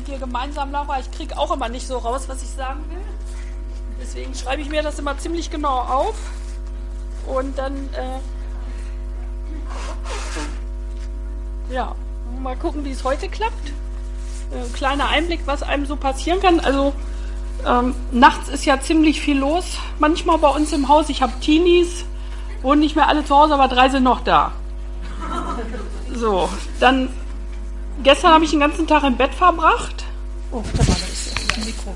dir gemeinsam, Laura. Ich kriege auch immer nicht so raus, was ich sagen will. Deswegen schreibe ich mir das immer ziemlich genau auf. Und dann, mal gucken, wie es heute klappt. Ein kleiner Einblick, was einem so passieren kann. Also, nachts ist ja ziemlich viel los. Manchmal bei uns im Haus. Ich habe Teenies, wohnen nicht mehr alle zu Hause, aber 3 sind noch da. So, dann, gestern habe ich den ganzen Tag im Bett verbracht. Oh, da ist das Mikro.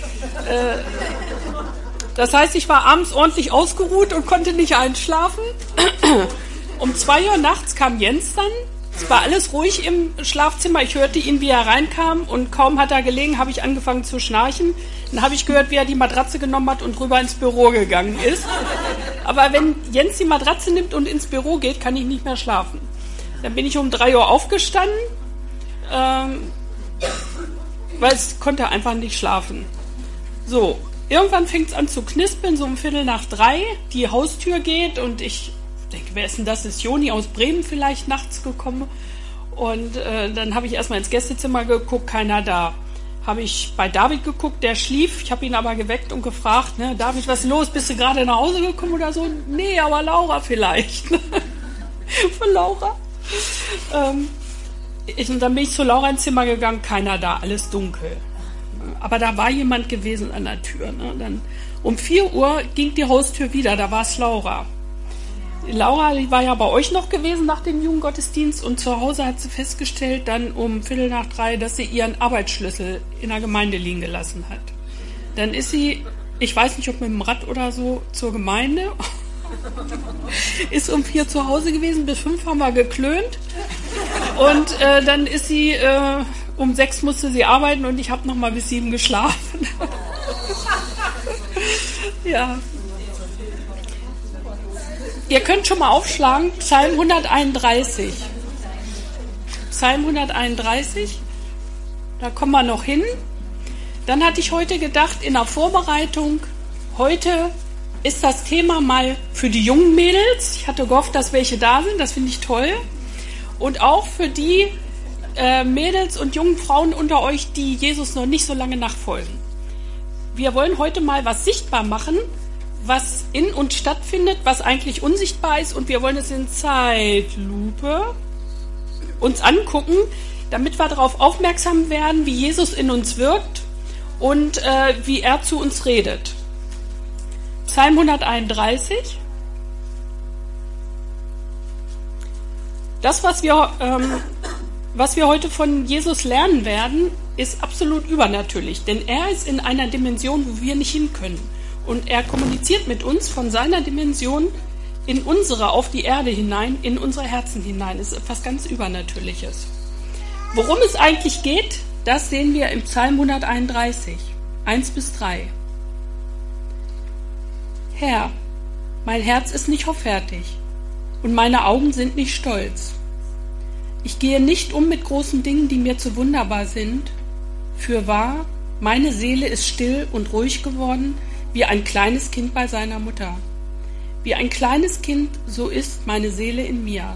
Das heißt, ich war abends ordentlich ausgeruht und konnte nicht einschlafen. Um 2 Uhr nachts kam Jens dann. Es war alles ruhig im Schlafzimmer. Ich hörte ihn, wie er reinkam, und kaum hat er gelegen, habe ich angefangen zu schnarchen. Dann habe ich gehört, wie er die Matratze genommen hat und rüber ins Büro gegangen ist. Aber wenn Jens die Matratze nimmt und ins Büro geht, kann ich nicht mehr schlafen. Dann bin ich um 3 Uhr aufgestanden, weil ich konnte einfach nicht schlafen. So, irgendwann fängt es an zu knispern, so um 2:15. Die Haustür geht und ich denke, wer ist denn das? Ist Joni aus Bremen vielleicht nachts gekommen? Und dann habe ich erstmal ins Gästezimmer geguckt, keiner da. Habe ich bei David geguckt, der schlief. Ich habe ihn aber geweckt und gefragt, ne, David, was ist los? Bist du gerade nach Hause gekommen oder so? Nee, aber Laura vielleicht. Von Laura. Und dann bin ich zu Laura ins Zimmer gegangen, keiner da, alles dunkel. Aber da war jemand gewesen an der Tür. Ne? Dann um 4 Uhr ging die Haustür wieder, da war es Laura. Laura, die war ja bei euch noch gewesen nach dem Jugendgottesdienst, und zu Hause hat sie festgestellt, dann um 2:15, dass sie ihren Arbeitsschlüssel in der Gemeinde liegen gelassen hat. Dann ist sie, ich weiß nicht, ob mit dem Rad oder so, zur Gemeinde, ist um 4 zu Hause gewesen, bis 5 haben wir geklönt, und dann ist sie, um 6 musste sie arbeiten, und ich habe noch mal bis 7 geschlafen. Ja. Ihr könnt schon mal aufschlagen, Psalm 131. Psalm 131, da kommen wir noch hin. Dann hatte ich heute gedacht, in der Vorbereitung, heute ist das Thema mal für die jungen Mädels. Ich hatte gehofft, dass welche da sind, das finde ich toll. Und auch für die Mädels und jungen Frauen unter euch, die Jesus noch nicht so lange nachfolgen. Wir wollen heute mal was sichtbar machen, was in uns stattfindet, was eigentlich unsichtbar ist, und wir wollen es in Zeitlupe uns angucken, damit wir darauf aufmerksam werden, wie Jesus in uns wirkt und wie er zu uns redet. Psalm 131. Das, was wir heute von Jesus lernen werden, ist absolut übernatürlich, denn er ist in einer Dimension, wo wir nicht hin können. Und er kommuniziert mit uns von seiner Dimension in unsere, auf die Erde hinein, in unsere Herzen hinein. Es ist etwas ganz Übernatürliches. Worum es eigentlich geht, das sehen wir im Psalm 131, 1-3. Herr, mein Herz ist nicht hoffärtig und meine Augen sind nicht stolz. Ich gehe nicht um mit großen Dingen, die mir zu wunderbar sind. Fürwahr, meine Seele ist still und ruhig geworden, wie ein kleines Kind bei seiner Mutter. Wie ein kleines Kind, so ist meine Seele in mir.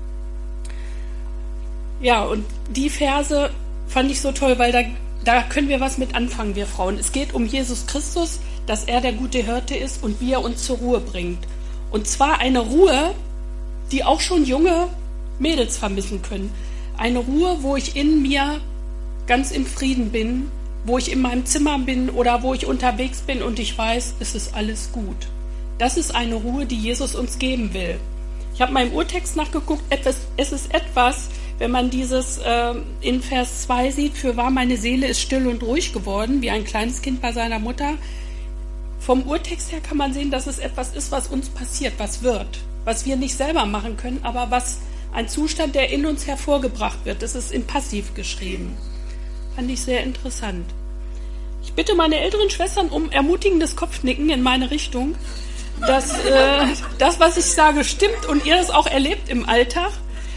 Ja, und die Verse fand ich so toll, weil da können wir was mit anfangen, wir Frauen. Es geht um Jesus Christus, dass er der gute Hirte ist und wie er uns zur Ruhe bringt. Und zwar eine Ruhe, die auch schon junge Mädels vermissen können. Eine Ruhe, wo ich in mir ganz im Frieden bin, wo ich in meinem Zimmer bin oder wo ich unterwegs bin und ich weiß, es ist alles gut. Das ist eine Ruhe, die Jesus uns geben will. Ich habe mal im Urtext nachgeguckt, es ist etwas, wenn man dieses in Vers 2 sieht, fürwahr meine Seele ist still und ruhig geworden, wie ein kleines Kind bei seiner Mutter. Vom Urtext her kann man sehen, dass es etwas ist, was uns passiert, was wird, was wir nicht selber machen können, aber was ein Zustand, der in uns hervorgebracht wird. Das ist im Passiv geschrieben. Fand ich sehr interessant. Ich bitte meine älteren Schwestern um ermutigendes Kopfnicken in meine Richtung, dass das, was ich sage, stimmt und ihr das auch erlebt im Alltag.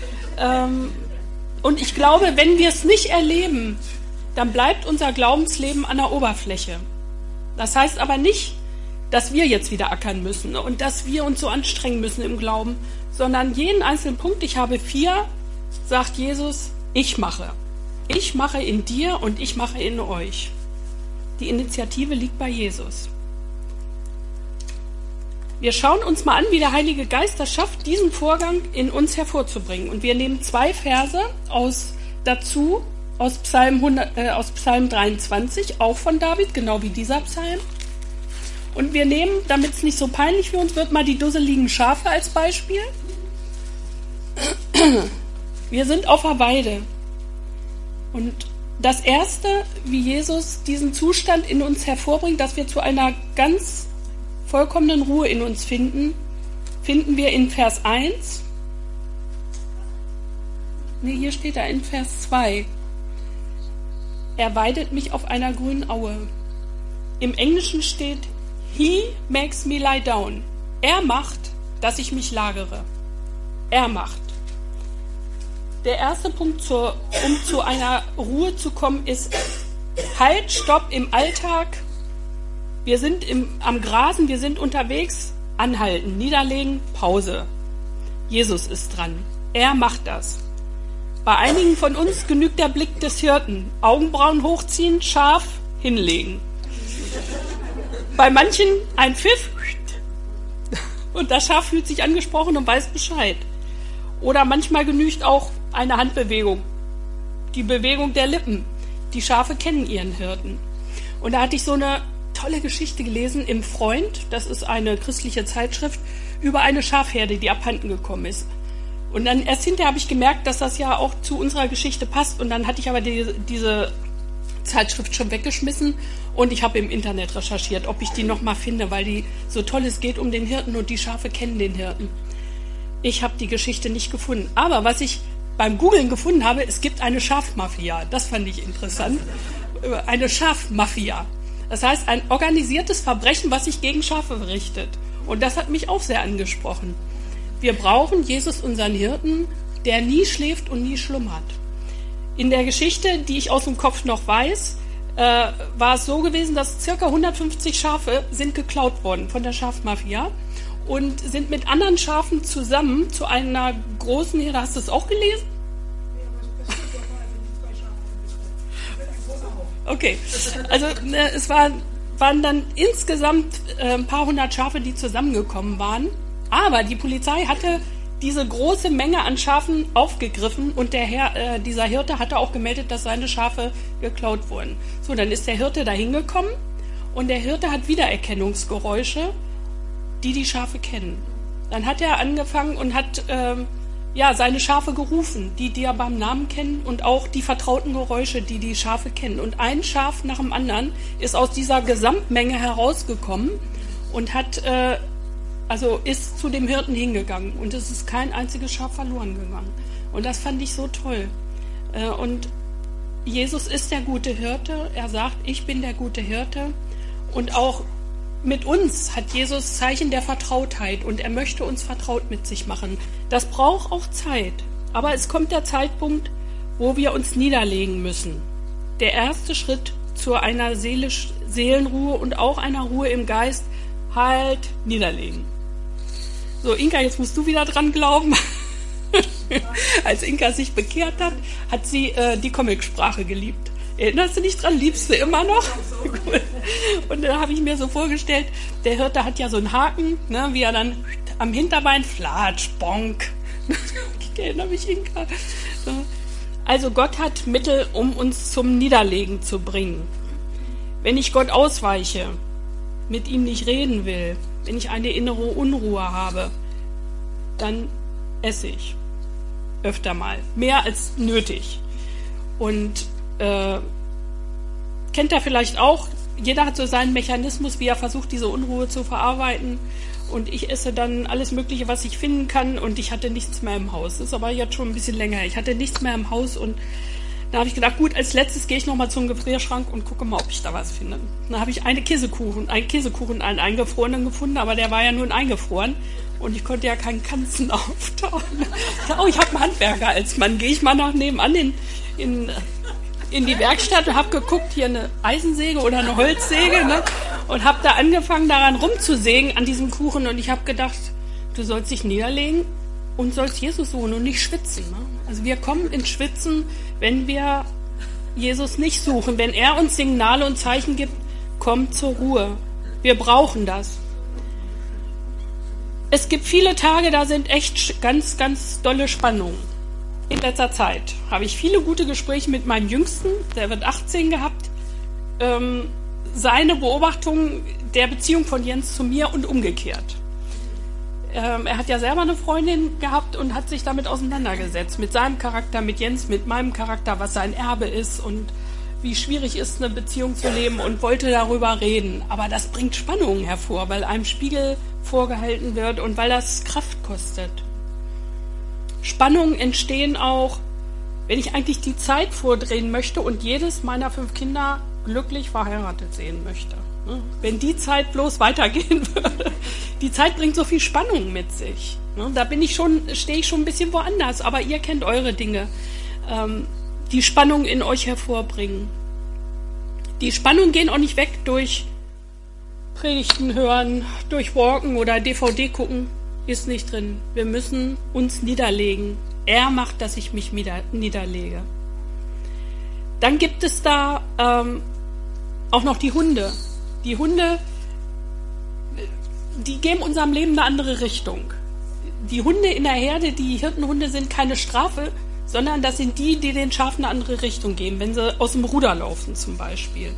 Und ich glaube, wenn wir es nicht erleben, dann bleibt unser Glaubensleben an der Oberfläche. Das heißt aber nicht, dass wir jetzt wieder ackern müssen und dass wir uns so anstrengen müssen im Glauben, sondern jeden einzelnen Punkt, ich habe 4, sagt Jesus, ich mache. Ich mache in dir und ich mache in euch. Die Initiative liegt bei Jesus. Wir schauen uns mal an, wie der Heilige Geist das schafft, diesen Vorgang in uns hervorzubringen. Und wir nehmen 2 Verse aus Psalm 23, auch von David, genau wie dieser Psalm. Und wir nehmen, damit es nicht so peinlich für uns wird, mal die dusseligen Schafe als Beispiel. Wir sind auf der Weide. Und das Erste, wie Jesus diesen Zustand in uns hervorbringt, dass wir zu einer ganz vollkommenen Ruhe in uns finden wir in Vers 1. Hier steht er in Vers 2. Er weidet mich auf einer grünen Aue. Im Englischen steht, He makes me lie down. Er macht, dass ich mich lagere. Er macht. Der erste Punkt, um zu einer Ruhe zu kommen, ist Halt, Stopp im Alltag. Wir sind am Grasen, wir sind unterwegs, anhalten, niederlegen, Pause. Jesus ist dran. Er macht das. Bei einigen von uns genügt der Blick des Hirten. Augenbrauen hochziehen, scharf hinlegen. Bei manchen ein Pfiff und das Schaf fühlt sich angesprochen und weiß Bescheid. Oder manchmal genügt auch eine Handbewegung, die Bewegung der Lippen. Die Schafe kennen ihren Hirten. Und da hatte ich so eine tolle Geschichte gelesen im Freund, das ist eine christliche Zeitschrift, über eine Schafherde, die abhanden gekommen ist. Und dann erst hinterher habe ich gemerkt, dass das ja auch zu unserer Geschichte passt. Und dann hatte ich aber diese Zeitschrift schon weggeschmissen und ich habe im Internet recherchiert, ob ich die nochmal finde, weil die so toll ist, geht um den Hirten und die Schafe kennen den Hirten. Ich habe die Geschichte nicht gefunden. Aber was ich beim Googlen gefunden habe, es gibt eine Schafmafia. Das fand ich interessant. Eine Schafmafia. Das heißt, ein organisiertes Verbrechen, was sich gegen Schafe richtet. Und das hat mich auch sehr angesprochen. Wir brauchen Jesus, unseren Hirten, der nie schläft und nie schlummert. In der Geschichte, die ich aus dem Kopf noch weiß, war es so gewesen, dass ca. 150 Schafe sind geklaut worden von der Schafmafia und sind mit anderen Schafen zusammen zu einer großen Herde. Hast du es auch gelesen? Okay, also es waren dann insgesamt ein paar hundert Schafe, die zusammengekommen waren. Aber die Polizei hatte diese große Menge an Schafen aufgegriffen und dieser Hirte hatte auch gemeldet, dass seine Schafe geklaut wurden. So, dann ist der Hirte da hingekommen und der Hirte hat Wiedererkennungsgeräusche, die Schafe kennen. Dann hat er angefangen und hat seine Schafe gerufen, die er beim Namen kennen und auch die vertrauten Geräusche, die Schafe kennen. Und ein Schaf nach dem anderen ist aus dieser Gesamtmenge herausgekommen und ist zu dem Hirten hingegangen und es ist kein einziges Schaf verloren gegangen. Und das fand ich so toll. Und Jesus ist der gute Hirte. Er sagt, ich bin der gute Hirte. Und auch mit uns hat Jesus Zeichen der Vertrautheit und er möchte uns vertraut mit sich machen. Das braucht auch Zeit. Aber es kommt der Zeitpunkt, wo wir uns niederlegen müssen. Der erste Schritt zu einer Seelenruhe und auch einer Ruhe im Geist, halt niederlegen. So, Inka, jetzt musst du wieder dran glauben. Als Inka sich bekehrt hat sie die Comicsprache geliebt. Erinnerst du dich dran? Liebst du immer noch? Und dann habe ich mir so vorgestellt, der Hirte hat ja so einen Haken, ne, wie er dann am Hinterbein flatsch, bonk. Ich erinnere mich, Inka. Also Gott hat Mittel, um uns zum Niederlegen zu bringen. Wenn ich Gott ausweiche, mit ihm nicht reden will, wenn ich eine innere Unruhe habe, dann esse ich öfter mal, mehr als nötig. Und kennt er vielleicht auch, jeder hat so seinen Mechanismus, wie er versucht, diese Unruhe zu verarbeiten. Und ich esse dann alles Mögliche, was ich finden kann und ich hatte nichts mehr im Haus. Das ist aber jetzt schon ein bisschen länger her. Ich hatte nichts mehr im Haus und da habe ich gedacht, gut, als letztes gehe ich nochmal zum Gefrierschrank und gucke mal, ob ich da was finde. Dann habe ich einen Käsekuchen, einen eingefrorenen gefunden, aber der war ja nun eingefroren und ich konnte ja keinen Kanzen auftauen. Oh, ich habe einen Handwerker als Mann. Gehe ich mal nach nebenan in die Werkstatt und habe geguckt, hier eine Eisensäge oder eine Holzsäge, ne? Und habe da angefangen, daran rumzusägen an diesem Kuchen und ich habe gedacht, du sollst dich niederlegen und sollst Jesus suchen und nicht schwitzen. Ne? Also wir kommen ins Schwitzen, wenn wir Jesus nicht suchen, wenn er uns Signale und Zeichen gibt, kommt zur Ruhe. Wir brauchen das. Es gibt viele Tage, da sind echt ganz, ganz dolle Spannungen. In letzter Zeit habe ich viele gute Gespräche mit meinem Jüngsten, der wird 18 gehabt, seine Beobachtung der Beziehung von Jens zu mir und umgekehrt. Er hat ja selber eine Freundin gehabt und hat sich damit auseinandergesetzt, mit seinem Charakter, mit Jens, mit meinem Charakter, was sein Erbe ist und wie schwierig ist, eine Beziehung zu leben und wollte darüber reden. Aber das bringt Spannungen hervor, weil einem Spiegel vorgehalten wird und weil das Kraft kostet. Spannungen entstehen auch, wenn ich eigentlich die Zeit vordrehen möchte und jedes meiner 5 Kinder glücklich verheiratet sehen möchte. Wenn die Zeit bloß weitergehen würde. Die Zeit bringt so viel Spannung mit sich. Da stehe ich schon ein bisschen woanders, aber ihr kennt eure Dinge, die Spannung in euch hervorbringen. Die Spannungen gehen auch nicht weg durch Predigten hören, durch Walken oder DVD gucken, ist nicht drin. Wir müssen uns niederlegen. Er macht, dass ich mich niederlege. Dann gibt es da auch noch die Hunde. Die Hunde, die geben unserem Leben eine andere Richtung. Die Hunde in der Herde, die Hirtenhunde, sind keine Strafe, sondern das sind die, die den Schafen eine andere Richtung geben, wenn sie aus dem Ruder laufen zum Beispiel.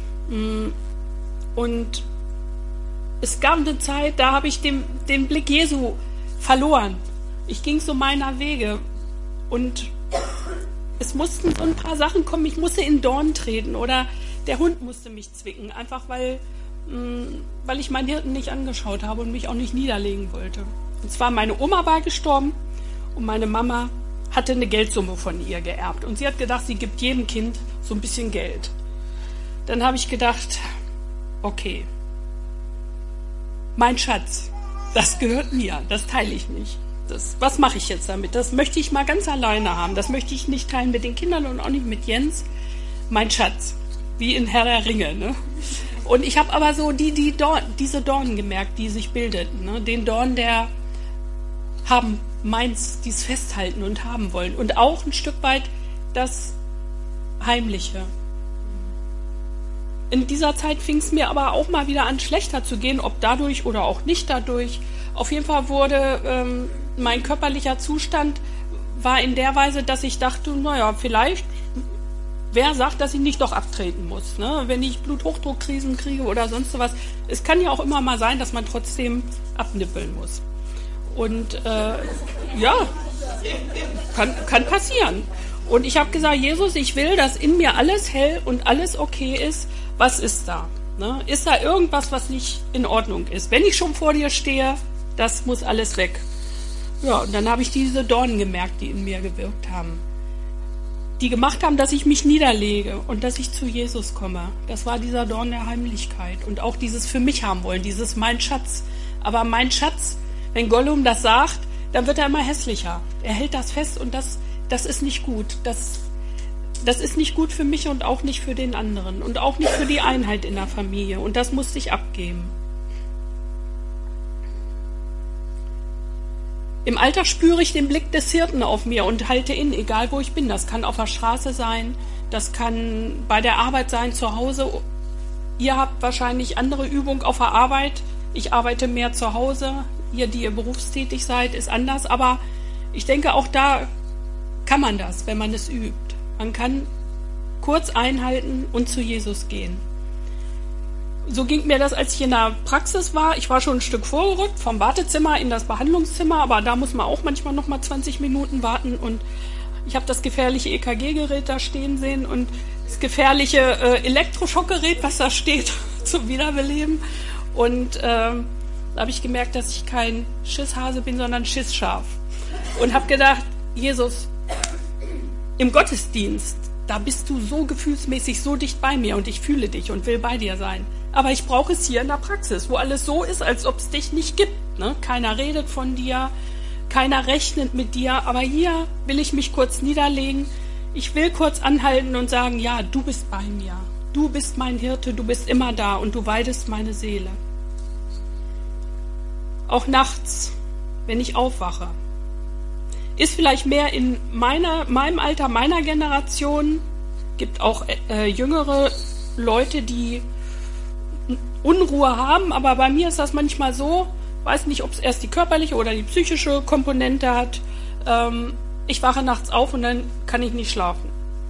Und es gab eine Zeit, da habe ich den Blick Jesu verloren. Ich ging so meiner Wege und es mussten so ein paar Sachen kommen. Ich musste in Dorn treten oder der Hund musste mich zwicken, einfach weil ich meinen Hirten nicht angeschaut habe und mich auch nicht niederlegen wollte. Und zwar meine Oma war gestorben und meine Mama hatte eine Geldsumme von ihr geerbt. Und sie hat gedacht, sie gibt jedem Kind so ein bisschen Geld. Dann habe ich gedacht, okay, mein Schatz, das gehört mir, das teile ich nicht. Was mache ich jetzt damit? Das möchte ich mal ganz alleine haben. Das möchte ich nicht teilen mit den Kindern und auch nicht mit Jens. Mein Schatz. Wie in Herr der Ringe, ne? Und ich habe aber so diese Dornen gemerkt, die sich bildeten, ne? Den Dorn, der haben meins, dies festhalten und haben wollen. Und auch ein Stück weit das Heimliche. In dieser Zeit fing es mir aber auch mal wieder an, schlechter zu gehen, ob dadurch oder auch nicht dadurch. Auf jeden Fall wurde mein körperlicher Zustand war in der Weise, dass ich dachte, naja, vielleicht, wer sagt, dass ich nicht doch abtreten muss, ne? Wenn ich Bluthochdruckkrisen kriege oder sonst was. Es kann ja auch immer mal sein, dass man trotzdem abnippeln muss. Und ja, kann passieren. Und ich habe gesagt, Jesus, ich will, dass in mir alles hell und alles okay ist. Was ist da? Ne? Ist da irgendwas, was nicht in Ordnung ist? Wenn ich schon vor dir stehe, das muss alles weg. Ja, und dann habe ich diese Dornen gemerkt, die in mir gewirkt haben. Die gemacht haben, dass ich mich niederlege und dass ich zu Jesus komme. Das war dieser Dorn der Heimlichkeit. Und auch dieses für mich haben wollen, dieses mein Schatz. Aber mein Schatz, wenn Gollum das sagt, dann wird er immer hässlicher. Er hält das fest und das ist nicht gut. Das ist nicht gut für mich und auch nicht für den anderen. Und auch nicht für die Einheit in der Familie. Und das musste ich abgeben. Im Alter spüre ich den Blick des Hirten auf mir und halte in, egal wo ich bin. Das kann auf der Straße sein, das kann bei der Arbeit sein, zu Hause. Ihr habt wahrscheinlich andere Übung auf der Arbeit. Ich arbeite mehr zu Hause. Ihr, die ihr berufstätig seid, ist anders. Aber ich denke, auch da kann man das, wenn man es übt. Man kann kurz einhalten und zu Jesus gehen. So ging mir das, als ich in der Praxis war. Ich war schon ein Stück vorgerückt, vom Wartezimmer in das Behandlungszimmer, aber da muss man auch manchmal noch mal 20 Minuten warten. Und ich habe das gefährliche EKG-Gerät da stehen sehen und das gefährliche Elektroschockgerät, was da steht, zum Wiederbeleben. Und da habe ich gemerkt, dass ich kein Schisshase bin, sondern Schissschaf. Und habe gedacht, Jesus, im Gottesdienst, da bist du so gefühlsmäßig so dicht bei mir und ich fühle dich und will bei dir sein. Aber ich brauche es hier in der Praxis, wo alles so ist, als ob es dich nicht gibt. Ne? Keiner redet von dir, keiner rechnet mit dir. Aber hier will ich mich kurz niederlegen. Ich will kurz anhalten und sagen, ja, du bist bei mir. Du bist mein Hirte, du bist immer da und du weidest meine Seele. Auch nachts, wenn ich aufwache. Ist vielleicht mehr in meinem Alter, meiner Generation, Gibt auch jüngere Leute, die Unruhe haben, aber bei mir ist das manchmal so, weiß nicht, ob es erst die körperliche oder die psychische Komponente hat. Ich wache nachts auf und dann kann ich nicht schlafen.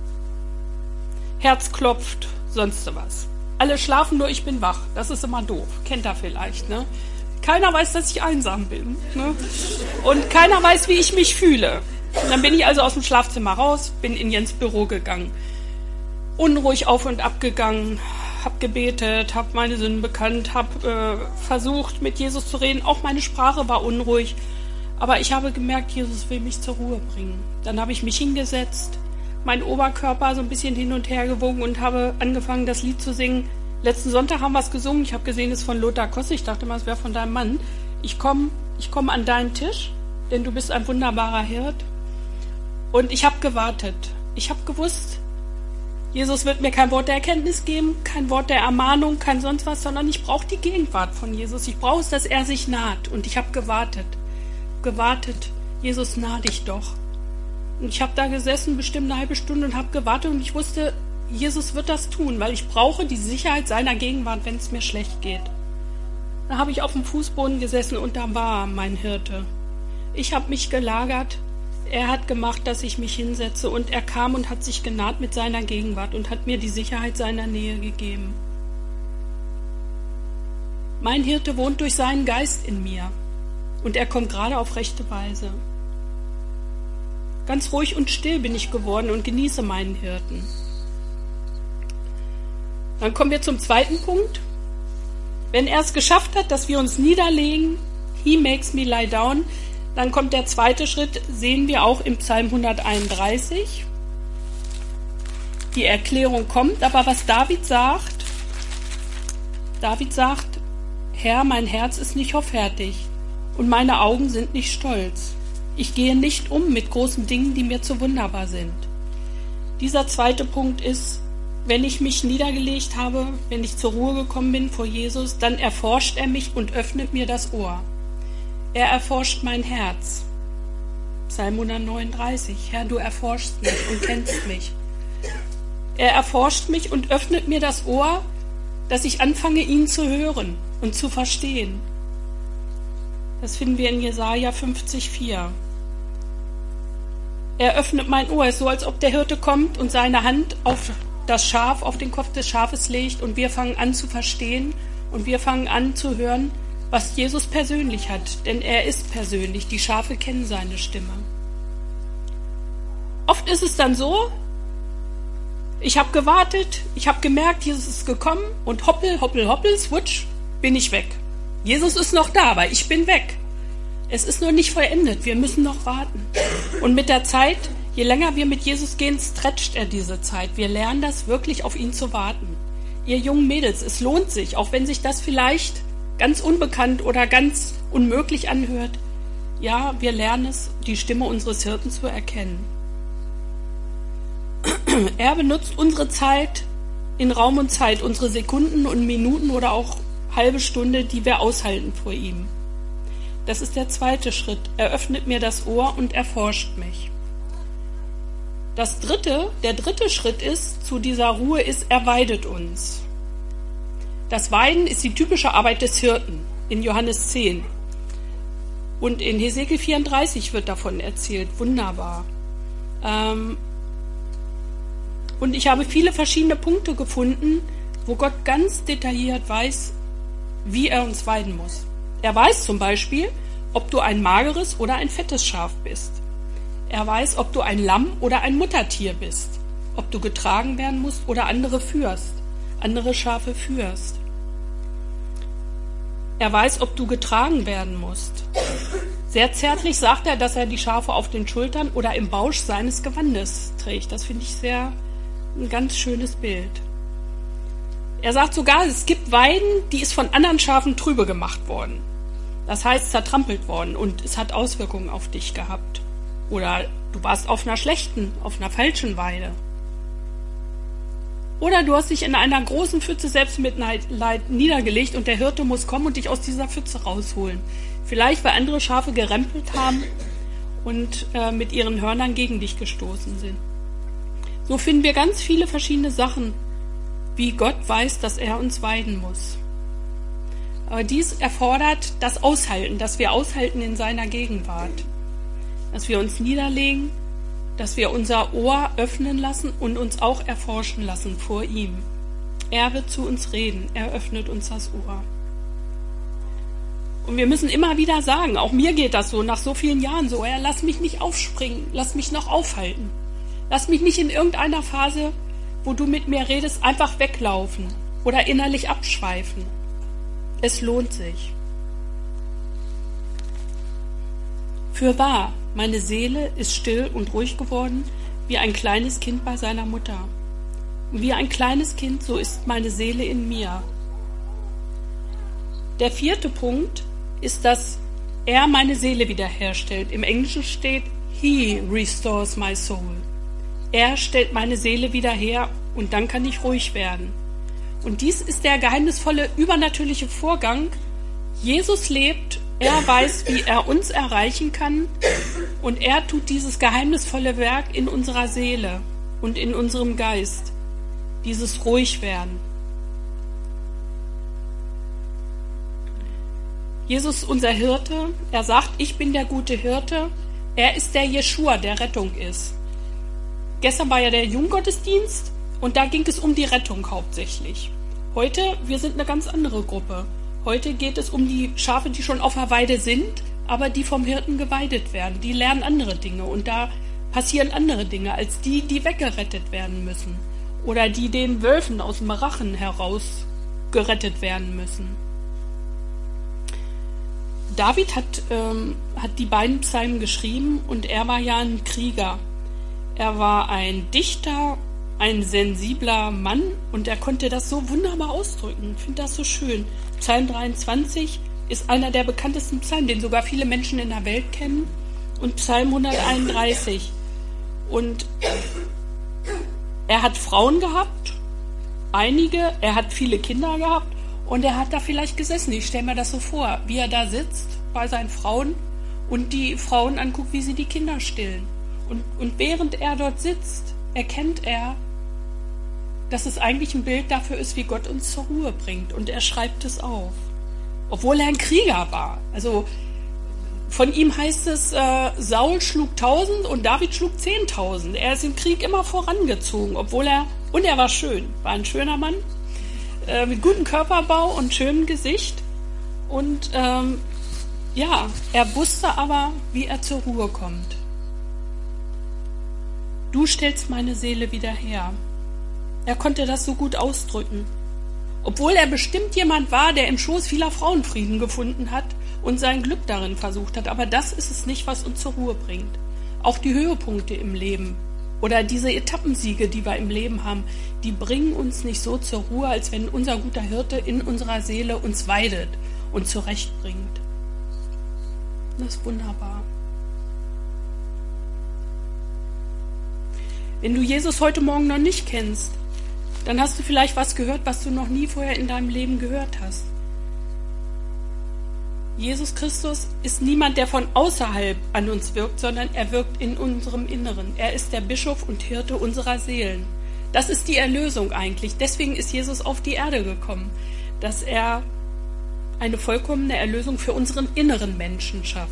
Herz klopft, sonst was. Alle schlafen, nur ich bin wach. Das ist immer doof. Kennt ihr vielleicht, ne? Keiner weiß, dass ich einsam bin. Ne? Und keiner weiß, wie ich mich fühle. Und dann bin ich also aus dem Schlafzimmer raus, bin in Jens Büro gegangen. Unruhig auf und ab gegangen, habe gebetet, habe meine Sünden bekannt, habe versucht, mit Jesus zu reden. Auch meine Sprache war unruhig. Aber ich habe gemerkt, Jesus will mich zur Ruhe bringen. Dann habe ich mich hingesetzt, meinen Oberkörper so ein bisschen hin und her gewogen und habe angefangen, das Lied zu singen. Letzten Sonntag haben wir es gesungen. Ich habe gesehen, es ist von Lothar Kosse. Ich dachte mal, es wäre von deinem Mann. Ich komm an deinen Tisch, denn du bist ein wunderbarer Hirt. Und ich habe gewartet. Ich habe gewusst, Jesus wird mir kein Wort der Erkenntnis geben, kein Wort der Ermahnung, kein sonst was, sondern ich brauche die Gegenwart von Jesus. Ich brauche es, dass er sich naht. Und ich habe gewartet. Jesus, nah dich doch. Und ich habe da gesessen, bestimmt eine halbe Stunde und habe gewartet und ich wusste, Jesus wird das tun, weil ich brauche die Sicherheit seiner Gegenwart, wenn es mir schlecht geht. Da habe ich auf dem Fußboden gesessen und da war mein Hirte. Ich habe mich gelagert, er hat gemacht, dass ich mich hinsetze und er kam und hat sich genaht mit seiner Gegenwart und hat mir die Sicherheit seiner Nähe gegeben. Mein Hirte wohnt durch seinen Geist in mir und er kommt gerade auf rechte Weise. Ganz ruhig und still bin ich geworden und genieße meinen Hirten. Dann kommen wir zum zweiten Punkt. Wenn er es geschafft hat, dass wir uns niederlegen, he makes me lie down, dann kommt der zweite Schritt, sehen wir auch im Psalm 131. Die Erklärung kommt, aber was David sagt, Herr, mein Herz ist nicht hoffärtig und meine Augen sind nicht stolz. Ich gehe nicht um mit großen Dingen, die mir zu wunderbar sind. Dieser zweite Punkt ist, wenn ich mich niedergelegt habe, wenn ich zur Ruhe gekommen bin vor Jesus, dann erforscht er mich und öffnet mir das Ohr. Er erforscht mein Herz. Psalm 139. Herr, du erforschst mich und kennst mich. Er erforscht mich und öffnet mir das Ohr, dass ich anfange, ihn zu hören und zu verstehen. Das finden wir in Jesaja 50,4. Er öffnet mein Ohr. Es ist so, als ob der Hirte kommt und seine Hand auf das Schaf, auf den Kopf des Schafes legt und wir fangen an zu verstehen und wir fangen an zu hören, was Jesus persönlich hat, denn er ist persönlich. Die Schafe kennen seine Stimme. Oft ist es dann so, ich habe gewartet, ich habe gemerkt, Jesus ist gekommen und hoppel, hoppel, hoppel, switch, bin ich weg. Jesus ist noch da, aber ich bin weg. Es ist noch nicht vollendet, wir müssen noch warten. Und mit der Zeit, je länger wir mit Jesus gehen, stretcht er diese Zeit. Wir lernen das wirklich, auf ihn zu warten. Ihr jungen Mädels, es lohnt sich, auch wenn sich das vielleicht ganz unbekannt oder ganz unmöglich anhört. Ja, wir lernen es, die Stimme unseres Hirten zu erkennen. Er benutzt unsere Zeit in Raum und Zeit, unsere Sekunden und Minuten oder auch halbe Stunde, die wir aushalten vor ihm. Das ist der zweite Schritt. Er öffnet mir das Ohr und erforscht mich. Der dritte Schritt zu dieser Ruhe ist, er weidet uns. Das Weiden ist die typische Arbeit des Hirten in Johannes 10. Und in Hesekiel 34 wird davon erzählt. Wunderbar. Und ich habe viele verschiedene Punkte gefunden, wo Gott ganz detailliert weiß, wie er uns weiden muss. Er weiß zum Beispiel, ob du ein mageres oder ein fettes Schaf bist. Er weiß, ob du ein Lamm oder ein Muttertier bist. Ob du getragen werden musst oder andere Schafe führst. Er weiß, ob du getragen werden musst. Sehr zärtlich sagt er, dass er die Schafe auf den Schultern oder im Bausch seines Gewandes trägt. Das finde ich ein ganz schönes Bild. Er sagt sogar, es gibt Weiden, die ist von anderen Schafen trübe gemacht worden. Das heißt, zertrampelt worden und es hat Auswirkungen auf dich gehabt. Oder du warst auf einer falschen Weide. Oder du hast dich in einer großen Pfütze selbst mit Leid niedergelegt und der Hirte muss kommen und dich aus dieser Pfütze rausholen. Vielleicht, weil andere Schafe gerempelt haben und mit ihren Hörnern gegen dich gestoßen sind. So finden wir ganz viele verschiedene Sachen, wie Gott weiß, dass er uns weiden muss. Aber dies erfordert das Aushalten, dass wir aushalten in seiner Gegenwart. Dass wir uns niederlegen, dass wir unser Ohr öffnen lassen und uns auch erforschen lassen vor ihm. Er wird zu uns reden, er öffnet uns das Ohr. Und wir müssen immer wieder sagen, auch mir geht das so, nach so vielen Jahren so, lass mich nicht aufspringen, lass mich noch aufhalten. Lass mich nicht in irgendeiner Phase, wo du mit mir redest, einfach weglaufen oder innerlich abschweifen. Es lohnt sich. Fürwahr, meine Seele ist still und ruhig geworden, wie ein kleines Kind bei seiner Mutter. Und wie ein kleines Kind, so ist meine Seele in mir. Der 4. Punkt ist, dass er meine Seele wiederherstellt. Im Englischen steht, He restores my soul. Er stellt meine Seele wieder her und dann kann ich ruhig werden. Und dies ist der geheimnisvolle, übernatürliche Vorgang. Jesus lebt, er weiß, wie er uns erreichen kann und er tut dieses geheimnisvolle Werk in unserer Seele und in unserem Geist, dieses Ruhigwerden. Jesus ist unser Hirte, er sagt, ich bin der gute Hirte, er ist der Jeschua, der Rettung ist. Gestern war ja der Junggottesdienst und da ging es um die Rettung hauptsächlich. Heute, wir sind eine ganz andere Gruppe. Heute geht es um die Schafe, die schon auf der Weide sind, aber die vom Hirten geweidet werden. Die lernen andere Dinge und da passieren andere Dinge als die, die weggerettet werden müssen. Oder die den Wölfen aus dem Rachen heraus gerettet werden müssen. David hat die beiden Psalmen geschrieben und er war ja ein Krieger. Er war ein Dichter, ein sensibler Mann und er konnte das so wunderbar ausdrücken. Ich finde das so schön. Psalm 23 ist einer der bekanntesten Psalmen, den sogar viele Menschen in der Welt kennen. Und Psalm 131. Und er hat Frauen gehabt, einige, er hat viele Kinder gehabt und er hat da vielleicht gesessen. Ich stelle mir das so vor, wie er da sitzt bei seinen Frauen und die Frauen anguckt, wie sie die Kinder stillen. Und während er dort sitzt, erkennt er, dass es eigentlich ein Bild dafür ist, wie Gott uns zur Ruhe bringt. Und er schreibt es auf. Obwohl er ein Krieger war. Also von ihm heißt es, Saul schlug 1000 und David schlug 10.000. Er ist im Krieg immer vorangezogen, und er war schön. War ein schöner Mann, mit gutem Körperbau und schönem Gesicht. Und er wusste aber, wie er zur Ruhe kommt. Du stellst meine Seele wieder her. Er konnte das so gut ausdrücken. Obwohl er bestimmt jemand war, der im Schoß vieler Frauen Frieden gefunden hat und sein Glück darin versucht hat. Aber das ist es nicht, was uns zur Ruhe bringt. Auch die Höhepunkte im Leben oder diese Etappensiege, die wir im Leben haben, die bringen uns nicht so zur Ruhe, als wenn unser guter Hirte in unserer Seele uns weidet und zurechtbringt. Das ist wunderbar. Wenn du Jesus heute Morgen noch nicht kennst, dann hast du vielleicht was gehört, was du noch nie vorher in deinem Leben gehört hast. Jesus Christus ist niemand, der von außerhalb an uns wirkt, sondern er wirkt in unserem Inneren. Er ist der Bischof und Hirte unserer Seelen. Das ist die Erlösung eigentlich. Deswegen ist Jesus auf die Erde gekommen, dass er eine vollkommene Erlösung für unseren inneren Menschen schafft.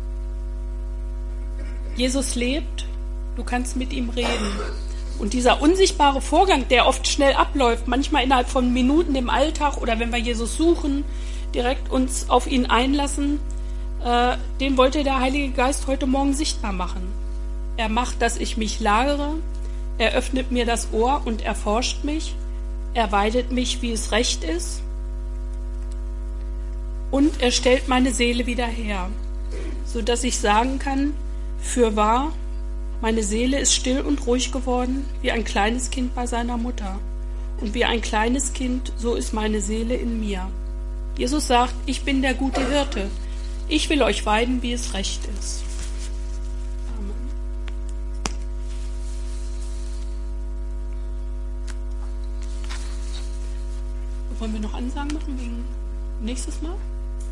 Jesus lebt, du kannst mit ihm reden. Und dieser unsichtbare Vorgang, der oft schnell abläuft, manchmal innerhalb von Minuten im Alltag oder wenn wir Jesus suchen, direkt uns auf ihn einlassen, den wollte der Heilige Geist heute Morgen sichtbar machen. Er macht, dass ich mich lagere, er öffnet mir das Ohr und erforscht mich, er weidet mich, wie es recht ist und er stellt meine Seele wieder her, sodass ich sagen kann, fürwahr, meine Seele ist still und ruhig geworden, wie ein kleines Kind bei seiner Mutter. Und wie ein kleines Kind, so ist meine Seele in mir. Jesus sagt, ich bin der gute Hirte. Ich will euch weiden, wie es recht ist. Amen. Wollen wir noch Ansagen machen wegen nächstes Mal?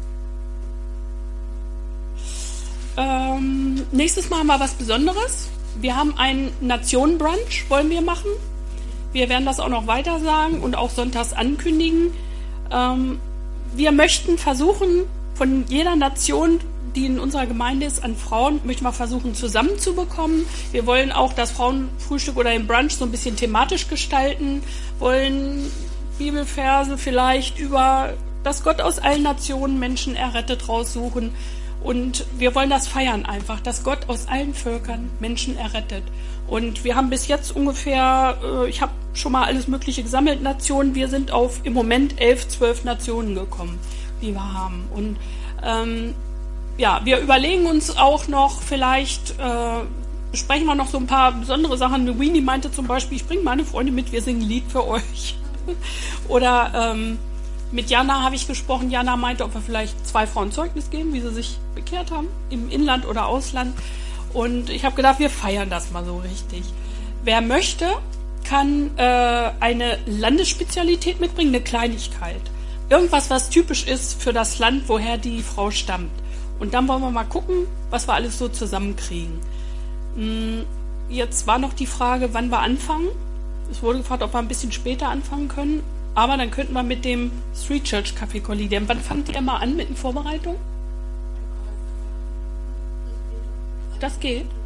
Nächstes Mal haben wir was Besonderes. Wir haben einen Nationenbrunch, wollen wir machen. Wir werden das auch noch weiter sagen und auch sonntags ankündigen. Wir möchten versuchen, von jeder Nation, die in unserer Gemeinde ist, an Frauen, möchten wir versuchen zusammenzubekommen. Wir wollen auch das Frauenfrühstück oder den Brunch so ein bisschen thematisch gestalten, wollen Bibelverse vielleicht über das Gott aus allen Nationen Menschen errettet raussuchen. Und wir wollen das feiern einfach, dass Gott aus allen Völkern Menschen errettet. Und wir haben bis jetzt ungefähr, ich habe schon mal alles Mögliche gesammelt, Nationen. Wir sind auf im Moment 11, 12 Nationen gekommen, die wir haben. Und wir überlegen uns auch noch, vielleicht besprechen wir noch so ein paar besondere Sachen. Weenie meinte zum Beispiel, ich bringe meine Freunde mit, wir singen ein Lied für euch. Oder mit Jana habe ich gesprochen. Jana meinte, ob wir vielleicht 2 Frauen Zeugnis geben, wie sie sich bekehrt haben, im Inland oder Ausland. Und ich habe gedacht, wir feiern das mal so richtig. Wer möchte, kann eine Landesspezialität mitbringen, eine Kleinigkeit. Irgendwas, was typisch ist für das Land, woher die Frau stammt. Und dann wollen wir mal gucken, was wir alles so zusammenkriegen. Jetzt war noch die Frage, wann wir anfangen. Es wurde gefragt, ob wir ein bisschen später anfangen können. Aber dann könnten wir mit dem Street Church Café kollidieren. Wann fangt ihr mal an mit den Vorbereitungen? Das geht.